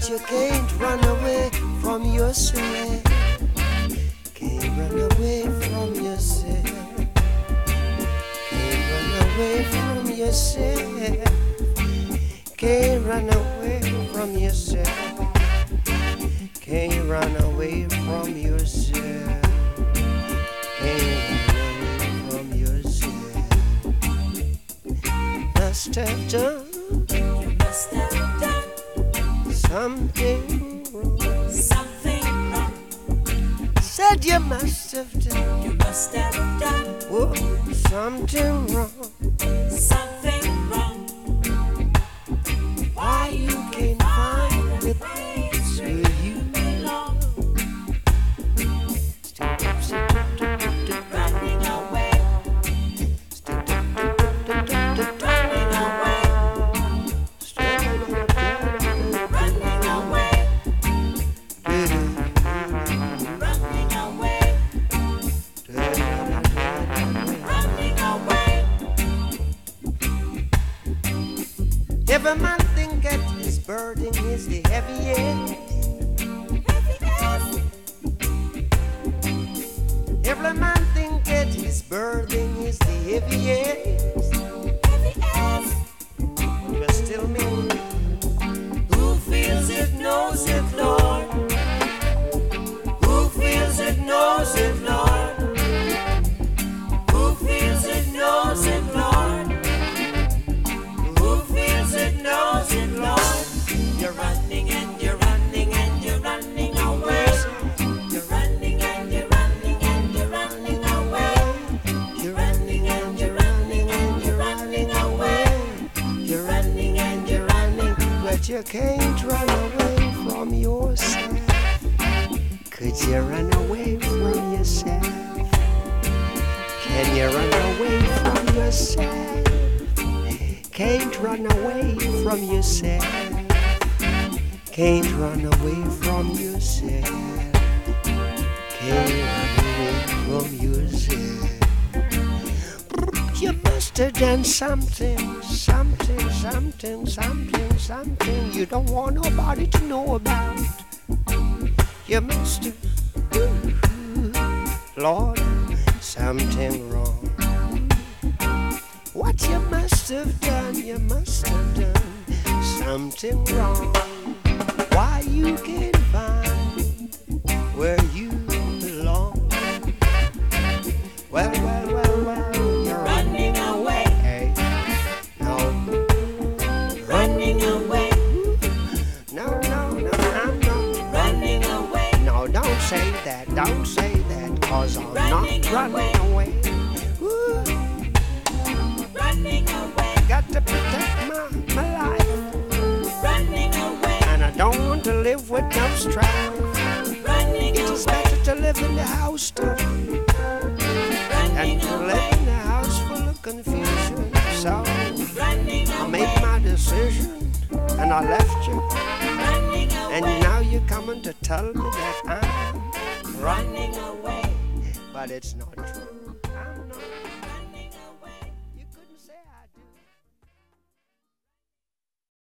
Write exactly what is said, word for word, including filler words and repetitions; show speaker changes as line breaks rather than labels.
you can't run away from yourself. Can't run away from yourself. Can't run away from yourself. Can't run away from yourself. Can't run away from yourself. Can't run away from yourself. Must have done.
You must have done
something wrong.
Something wrong.
Said you must have done.
You must have done
Whoa, something wrong.
something wrong.
Why you can't find the place where you
belong? Running away. Running away. Running away. Running away. Running away.
Every man think that his burden is the heaviest. Every man think that his burden is the heaviest. But still me, who feels it knows it, Lord. Who feels it knows it, Lord. Who feels it knows it, Lord. Who feels it knows it, Lord.
You're running and you're running and you're running away. You're running and you're running and you're running away. You're running and you're running and you're running away.
You're running and you're running, but you can't run away from yourself. Could you run away from yourself? Can you run away from yourself? Can't run away from yourself. Can't run away from yourself. Can't run away from yourself. You must have done something, something, something, something, something you don't want nobody to know about. You must have, Lord, something wrong. What you must have done, you must have done something wrong. Why you can't find where you belong? Well, well, well, well, you're
Running away.
Hey, no,
Running away.
no, no, no, I'm not.
Running away.
No, don't say that, don't say that, cause I'm
Running
not running away. Ooh,
Running away.
got to protect my, my life,
Running away.
and I don't want to live with no strife.
Running
It is
away.
better to live in the house too, than
Running
to live
away.
in the house full of confusion. So
Running
I made
away.
my decision, and I left you,
Running
and
away.
now you're coming to tell me that I'm
Running away.
but it's not true. I'm not.